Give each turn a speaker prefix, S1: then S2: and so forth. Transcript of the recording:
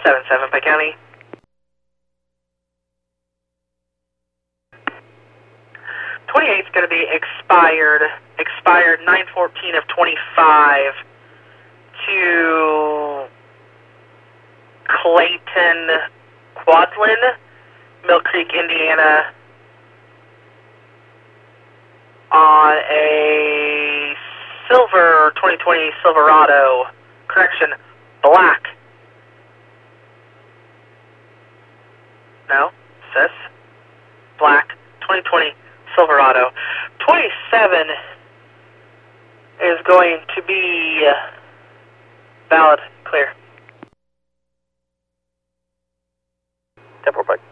S1: 7-7 Pike County. 28 is going to be expired 9/14 of 25 to Clayton Quadlin, Mill Creek, Indiana, on a silver 2020 Silverado, black. No, sis, black 2020 Silverado. 27 is going to be valid, clear. 10-4 Pike.